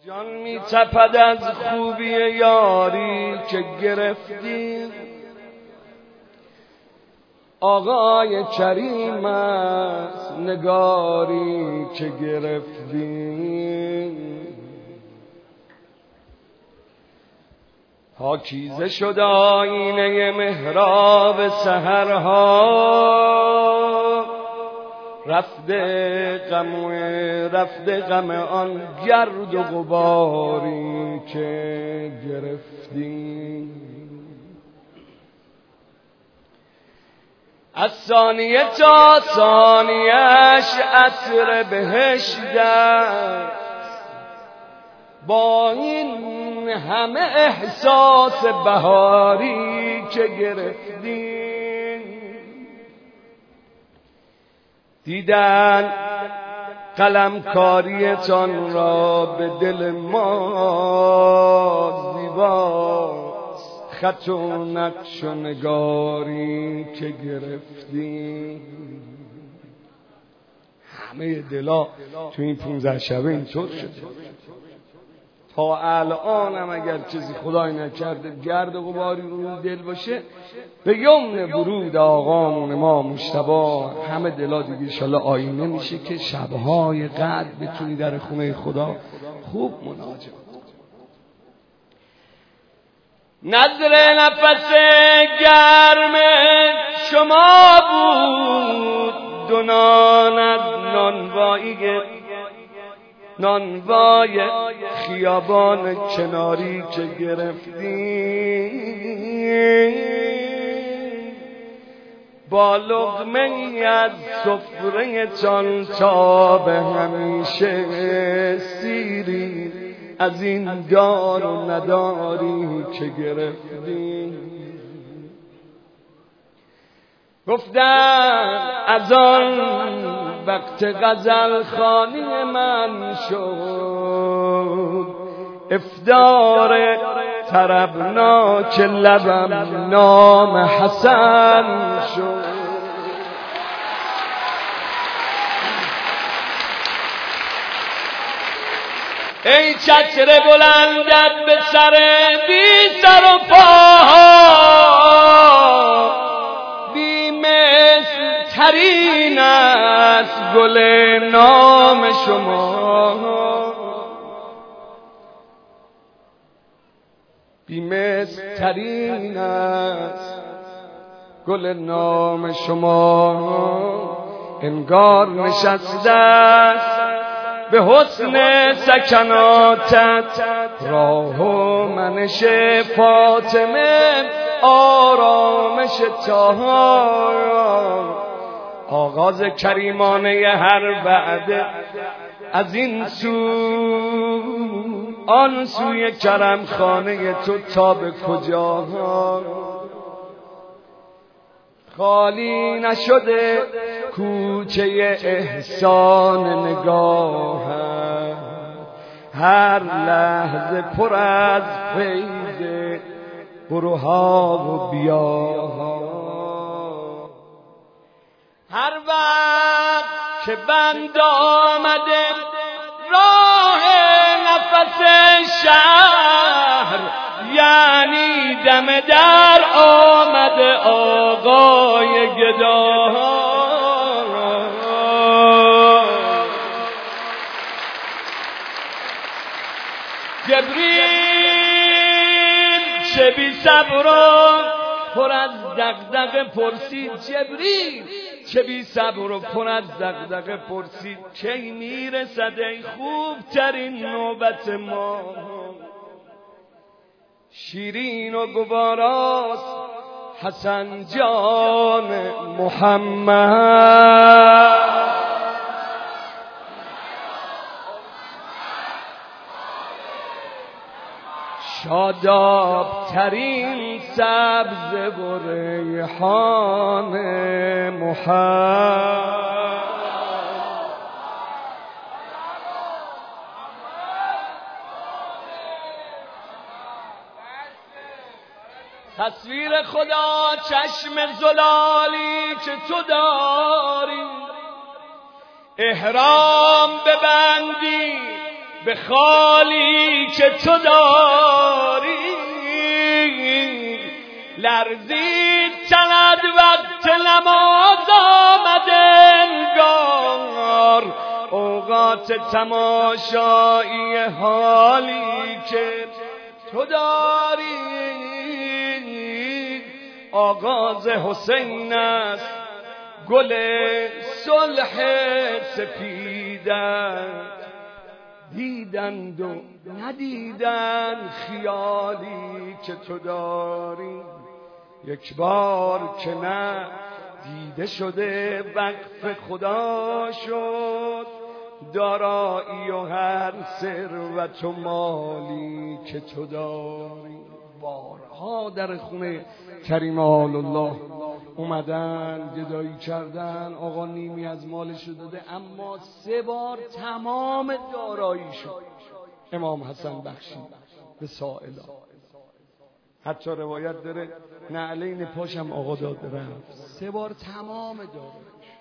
جان می تپد از خوبی یاری که گرفتی، آقای کریم است نگاری که گرفتی. پاکیزه شد آینه محراب سحرها، رفته غم آن گرد و غباری که گرفتی. از ثانیه تا ثانیه‌اش عطر بهشت است، با این همه احساس بهاری که گرفتی. دیدن قلمکاریتان را به دل ما زیباست، خط و نقش و نگاری که گرفتی. همه دلا تو این 15 شبه اینطور شده. تا الان هم اگر چیزی خدای نکرده گرد و غباری رو دل باشه، به یمن ورود آقامون ما مجتبی همه دلا دیگه انشالله آینه میشه که شبهای قدر بتونی در خونه خدا خوب مناجات. نظر نفس گرم شما بود، دونان از نانوای خیابان کناری که گرفتی. با لقمه‌ای از سفره تان تا به همیشه سیری، از این دار و نداری که گرفتی. گفتن از آن وقت غزل خوانی من شد، افطار طربناک لبم نام حسن شد. ای چتر بلندت به سر بی سر و پاها، بی مثل ترین است گل نام شما، بی مثل ترین است گل نام شما. انگار نشسته است به حسن سکناتت راه و منش فاطمه، آرامش تاها. آغاز کریمانه هر وعده از این سو آن سوی کرم خانه تو تا به کجا، خالی نشده کوچه احسان نگاه، هر لحظه پر از فیض بروها و بیاها. هر وقت که بند آمده راه نفس شهر، یعنی دم در آمده آقای گدا. جبریل چه بی صبر و پر از دغدغه پرسید، جبریل چه بی صبر و پر از دغدغه پرسید، کی میرسد ای خوب ترین نوبت ما. شیرین و گواراست حسن جان محمد، شاداب ترین سبزه و ریحان محمد. تصویر خدا چشم زلالی که تو داری، احرام ببندی به خالی که تو داری، لرزید چند وقت نماز آمده انگار، اوقات تماشایی حالی که تو داری. آغاز حسین است گل صلح سپیدند، دیدند و ندیدند خیالی که تو داری. یک بار که نه دیده شده وقف خدا شد، دارایی و هر ثروت و مالی که تو داری. بارها در خونه کریم آل الله اومدن گدایی کردن، آقا نیمی از مالش رو داده، اما 3 بار تمام دارایی شد امام حسن بخشید به سائلا. حتی روایت داره نعلین پاشم آقا داده رفت، 3 بار تمام داراییش.